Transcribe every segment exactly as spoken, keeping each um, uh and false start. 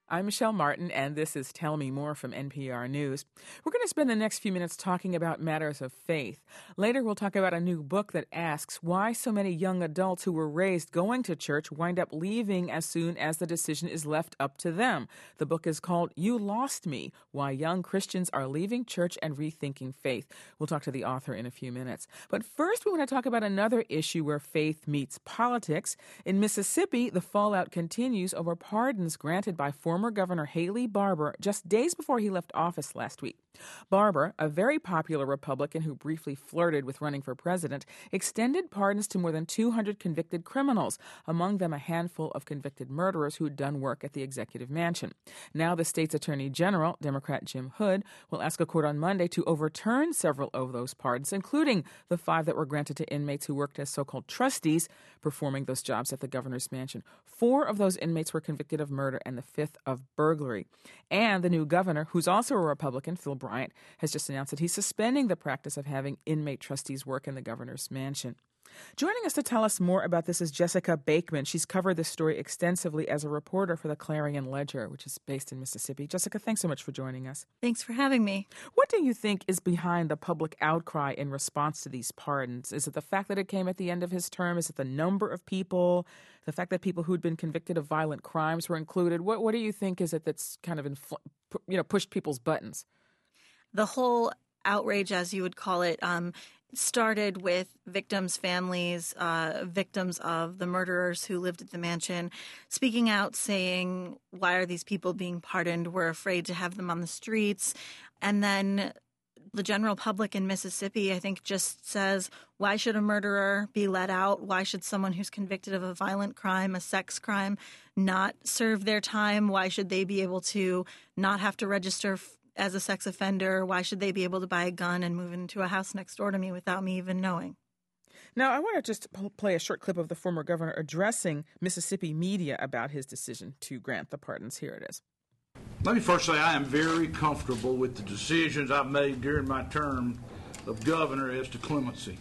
I'm Michelle Martin, and this is Tell Me More from N P R News. We're going to spend the next few minutes talking about matters of faith. Later, we'll talk about a new book that asks why so many young adults who were raised going to church wind up leaving as soon as the decision is left up to them. The book is called You Lost Me, Why Young Christians Are Leaving Church and Rethinking Faith. We'll talk to the author in a few minutes. But first, we want to talk about another issue where faith meets politics. In Mississippi, the fallout continues over pardons granted by former Governor Haley Barbour just days before he left office last week. Barbour, a very popular Republican who briefly flirted with running for president, extended pardons to more than two hundred convicted criminals, among them a handful of convicted murderers who had done work at the executive mansion. Now the state's attorney general, Democrat Jim Hood, will ask a court on Monday to overturn several of those pardons, including the five that were granted to inmates who worked as so-called trustees, performing those jobs at the governor's mansion. Four of those inmates were convicted of murder and the fifth of burglary. And the new governor, who's also a Republican, Phil Bryant, has just announced that he's suspending the practice of having inmate trustees work in the governor's mansion. Joining us to tell us more about this is Jessica Bakeman. She's covered this story extensively as a reporter for the Clarion Ledger, which is based in Mississippi. Jessica, thanks so much for joining us. Thanks for having me. What do you think is behind the public outcry in response to these pardons? Is it the fact that it came at the end of his term? Is it the number of people? The fact that people who'd been convicted of violent crimes were included? What What do you think is it that's kind of infl- you know pushed people's buttons? The whole outrage, as you would call it, um, started with victims' families, uh, victims of the murderers who lived at the mansion, speaking out saying, why are these people being pardoned? We're afraid to have them on the streets. And then the general public in Mississippi, I think, just says, why should a murderer be let out? Why should someone who's convicted of a violent crime, a sex crime, not serve their time? Why should they be able to not have to register f- as a sex offender? Why should they be able to buy a gun and move into a house next door to me without me even knowing? Now, I want to just play a short clip of the former governor addressing Mississippi media about his decision to grant the pardons. Here it is. Let me first say I am very comfortable with the decisions I've made during my term of governor as to clemency.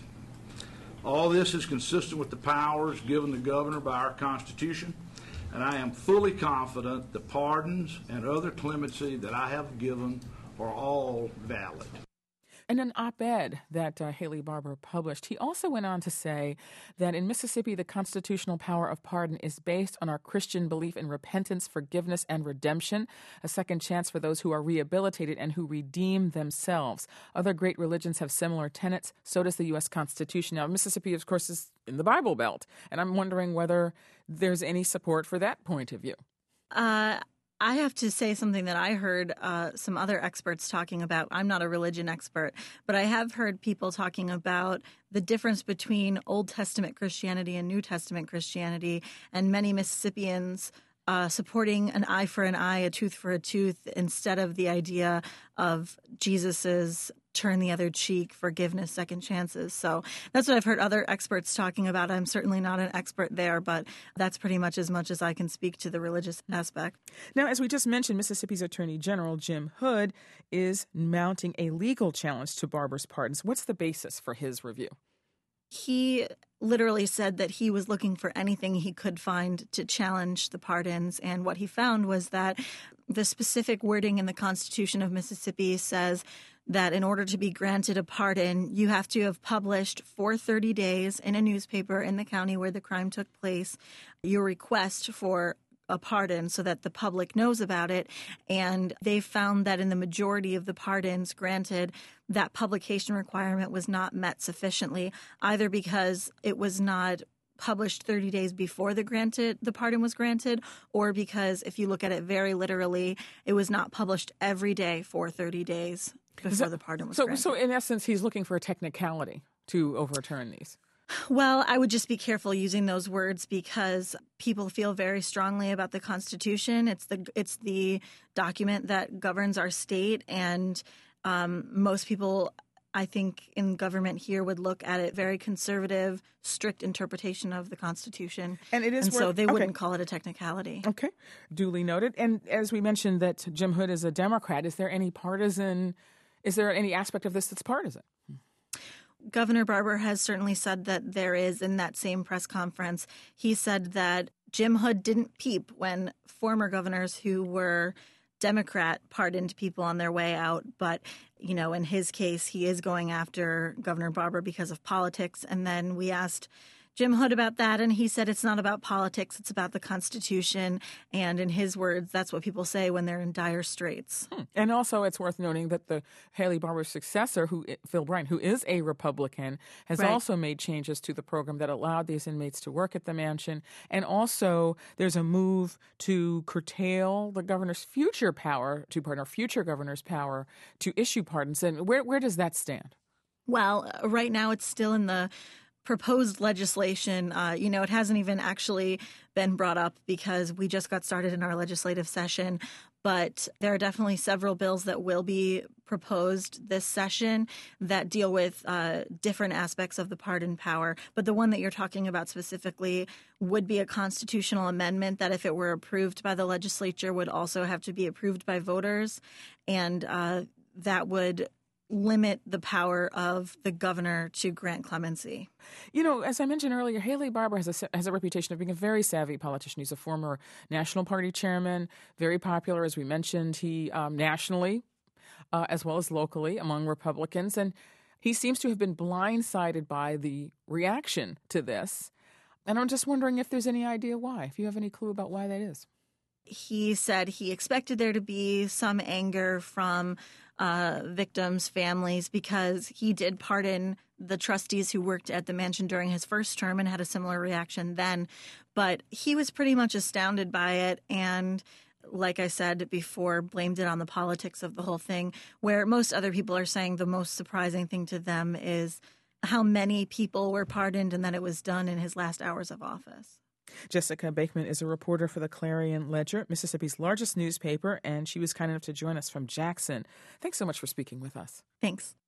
All this is consistent with the powers given the governor by our Constitution, and I am fully confident the pardons and other clemency that I have given are all valid. In an op-ed that uh, Haley Barbour published, he also went on to say that in Mississippi, the constitutional power of pardon is based on our Christian belief in repentance, forgiveness, and redemption, a second chance for those who are rehabilitated and who redeem themselves. Other great religions have similar tenets. So does the U S Constitution. Now, Mississippi, of course, is in the Bible Belt, and I'm wondering whether there's any support for that point of view. Uh I have to say something that I heard uh, some other experts talking about. I'm not a religion expert, but I have heard people talking about the difference between Old Testament Christianity and New Testament Christianity, and many Mississippians uh, supporting an eye for an eye, a tooth for a tooth, instead of the idea of Jesus's turn the other cheek, forgiveness, second chances. So that's what I've heard other experts talking about. I'm certainly not an expert there, but that's pretty much as much as I can speak to the religious aspect. Now, as we just mentioned, Mississippi's Attorney General Jim Hood is mounting a legal challenge to Barbour's pardons. What's the basis for his review? He literally said that he was looking for anything he could find to challenge the pardons. And what he found was that the specific wording in the Constitution of Mississippi says that in order to be granted a pardon, you have to have published for thirty days in a newspaper in the county where the crime took place your request for a pardon so that the public knows about it. And they found that in the majority of the pardons granted, that publication requirement was not met sufficiently, either because it was not published thirty days before the granted the pardon was granted, or because if you look at it very literally, it was not published every day for thirty days before so, the pardon was so, granted. So in essence, he's looking for a technicality to overturn these. Well, I would just be careful using those words because people feel very strongly about the Constitution. It's the it's the document that governs our state, and um, most people, I think, in government here would look at it very conservative, strict interpretation of the Constitution. And it is and worth, so they okay. wouldn't call it a technicality. Okay, duly noted. And as we mentioned that Jim Hood is a Democrat, is there any partisan, is there any aspect of this that's partisan? Governor Barbour has certainly said that there is. In that same press conference, he said that Jim Hood didn't peep when former governors who were Democrat pardoned people on their way out. But, you know, in his case, he is going after Governor Barbour because of politics. And then we asked Jim Hood about that, and he said it's not about politics, it's about the Constitution. And in his words, that's what people say when they're in dire straits. Hmm. And also, it's worth noting that the Haley Barbour's successor, who Phil Bryant, who is a Republican, has Right. also made changes to the program that allowed these inmates to work at the mansion. And also, there's a move to curtail the governor's future power, to pardon, or future governor's power to issue pardons. And where where does that stand? Well, uh, right now it's still in the proposed legislation. Uh, you know, it hasn't even actually been brought up because we just got started in our legislative session. But there are definitely several bills that will be proposed this session that deal with uh, different aspects of the pardon power. But the one that you're talking about specifically would be a constitutional amendment that, if it were approved by the legislature, would also have to be approved by voters. And uh, that would limit the power of the governor to grant clemency. You know, as I mentioned earlier, Haley Barbour has a, has a reputation of being a very savvy politician. He's a former National Party chairman, very popular, as we mentioned, he um, nationally uh, as well as locally among Republicans. And he seems to have been blindsided by the reaction to this. And I'm just wondering if there's any idea why, if you have any clue about why that is. He said he expected there to be some anger from uh, victims' families because he did pardon the trustees who worked at the mansion during his first term and had a similar reaction then. But he was pretty much astounded by it and, like I said before, blamed it on the politics of the whole thing, where most other people are saying the most surprising thing to them is how many people were pardoned and that it was done in his last hours of office. Jessica Bakeman is a reporter for the Clarion Ledger, Mississippi's largest newspaper, and she was kind enough to join us from Jackson. Thanks so much for speaking with us. Thanks.